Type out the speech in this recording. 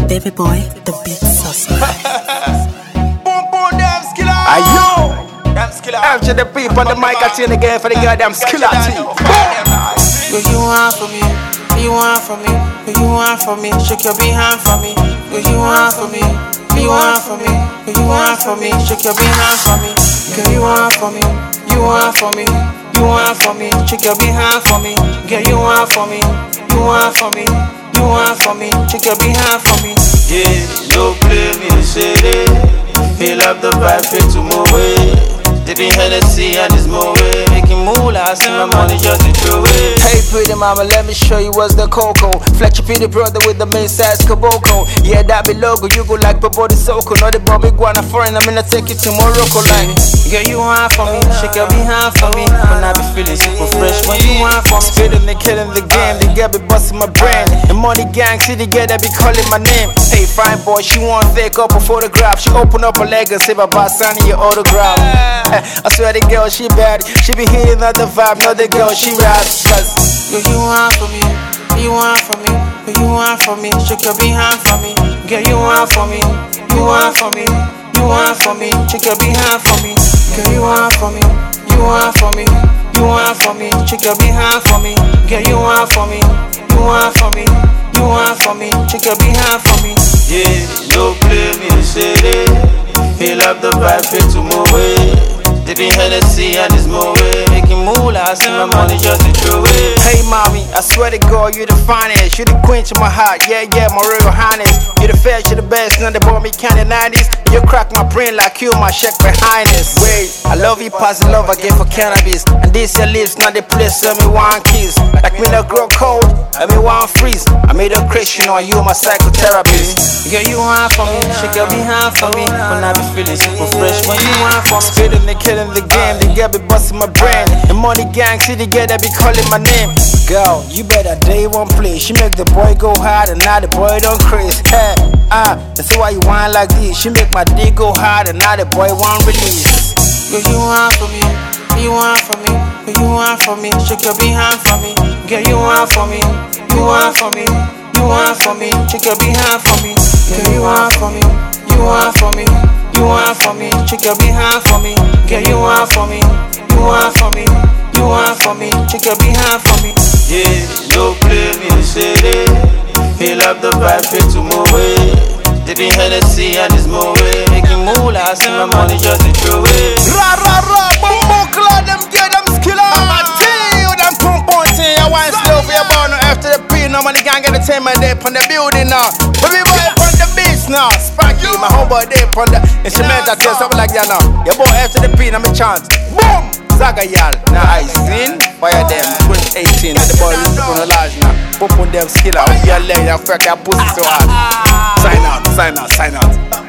Baby boy, the beat suspect. Boom, boom, damn skiller. Ayo! Damn skiller. After the people on the mic, I tune again for the goddamn skiller team. What you want from me? What you want from me? What you want from me? Shake your behind for me. What you want from me? What you want from me? What you want from me? Shake your behind for me. Girl, you want from me? You want from me? You want from me? Shake your behind for me. Girl, you want from me? You want from me? You want from me? Shake your behind for me. Yeah, no play me city. Feel up the vibe, fit to move away. Dipping Hennessy and it's more way. Making moolah, I see my money just to throw away. Hey pretty mama, let me show you what's the cocoa. Flex your pretty brother with the main size Kaboko. Yeah, that be logo, you go like body Soko. Not the Bobby Guana foreign, I'm gonna take you to Morocco like. Girl, you want for me, shake your behind for me. When I be feeling super fresh, when you want for me. Spitting, they killing the game, they get me busting my brain. The money gang, see the girl, they be calling my name. Hey fine boy, she want fake up a photograph. She open up her leg and say about signing your autograph. I swear the girl, she bad. She be hitting at the vibe, not the girl, she raps. Girl, you want for me, you want for me, what you want for me, shake your behind for me. Girl, you want for me, you want for me, you want for me, shake your behind for me. Girl, you want for me, you want for me, you want for me, shake your behind for me. Girl, you want for me, you want for me, you want for me, shake your behind for me. Yeah, no play me city. Feel up the vibe, fit to move away. Dipping Hennessy and it's more way. Making moolah, I see my money just to throw away. Hey mommy, I swear to God, you the finest. You the queen to my heart, yeah, my royal highness. You the fairest, you the best, none they bought me kind of 90s. You crack my brain like you, my check behind us. Wait, I love you past the love I get for cannabis. And this your lips, not the place, me one kiss. Like me no grow cold, I me one freeze. I made a Christian on you, my psychotherapist. Girl, you want for me, shake your behind for me. When I be feeling super fresh, when you want for me. Spitting, they killing the game, they get me busting my brain. The money gang, see the girl, they be calling my name. Girl, you better day one play. She make the boy go hard and now the boy don't craze. Hey, that's why you whine like this. She make my dick go hard and now the boy won't release. Girl, you want for me, you want for me, what you want for me, shake your behind for me. Girl, you want for me, you want for me, you want for me, shake your behind for me. Girl, you want for me, you want for me, you want for me, shake your behind for me. Girl, you want for me, you want for me, you want for me, shake your behind for me. Yeah, no play me city. Feel up the vibe, fit to move away. Dipping Hennessy and it's more way. Making moolah, I see my money just to throw away. Ra ra ra, boom boom, clad them get them skiller. I'ma tell you them pump on thing. I want slow for your born after the P. No money can't get the time and they on the building now. But we boy on the beats now. Spanky, my homeboy they on the instrumental tell something like that now. Your boy after the P, now me chance. Boom, Zaga y'all. Now I seen fire them 2018. And the boy is on the large now. Pump on them skiller. I'll be a lady, I'll crack your pussy so hard. Sign out, sign out, sign out.